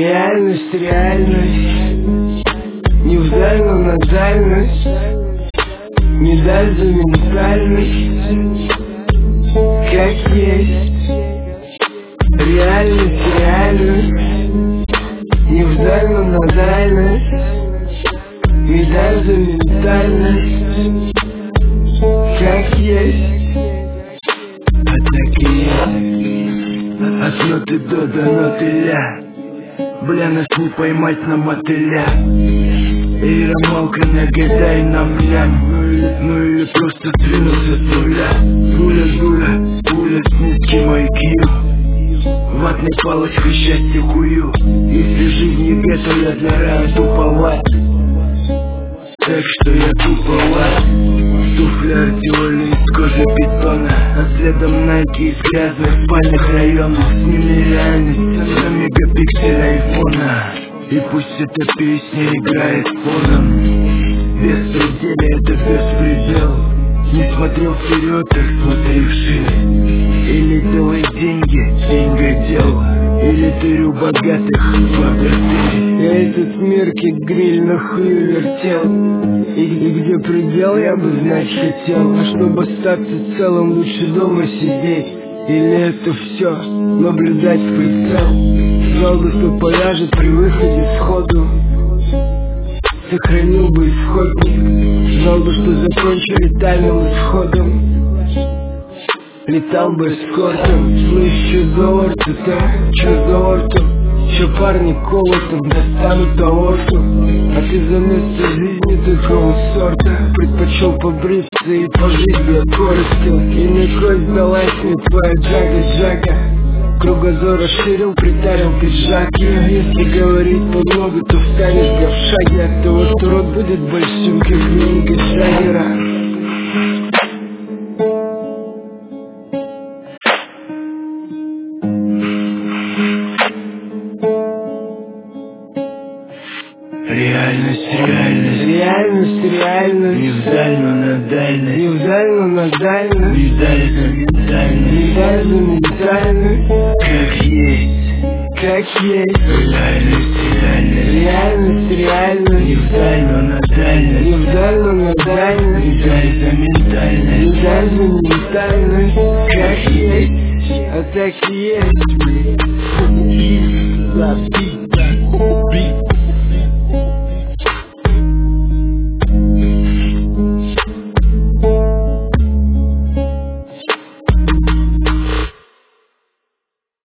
Реальность, реальность, не вдаль, но на дальность, не даль за ментальность, как есть. Реальность, реальность, не вдаль, но на дальность, не даль за ментальность, как есть. А так и есть. От ноты до ноты ля. Бля, нас не поймать на мотыля. И ромалка, нагадай нам лям. Ну или просто сдвинулся с нуля. Гуля, с низким IQ. Ватной палочкой счастье хую. Если жизнь не гетто, я для рая туповат. Так что я туповат. Туфли артиоли из кожи питона, а следом найки из грязных спальных районов. С ними реальность за мегапиксель айфона. И пусть эта песня играет фоном. Беспределие — это беспредел. Не смотрел вперед, так смотри вширь. Или делай деньги, деньгодел, или тырю богатых богатырь. Я этот мир как гриль на хую вертел. И где предел, я бы знать хотел. А чтобы остаться целым, лучше дома сидеть. Или это все наблюдать в прицел. Знал бы, что поляжет при выходе сходу, сохранил бы исходник. Знал бы, что закончу летальным исходом. Летал бы эскортом. Слышь, что за орто-то, что за орто? Че парни колотом достанут аорту. А ты за место жизни такого сорта предпочел побриться и пожить без корости. И на кость далась мне твоя джага-джага. Кругозор расширил, притарил пиджаки. Если говорить подмогу, то встанешь в шаге от того, что рот будет большим, как книга Джаггера. Реальность, реальность, реальность, реальность, не вдаль, но на дальность, не вдаль, но на дальность, не даль за ментальность, не даль за ментальность, как есть, как есть. Реальность, реальность, реальность, реальность, не вдаль, но на дальность, не вдаль, но на дальность, не даль за ментальность, не даль за ментальность, как есть, а так и есть.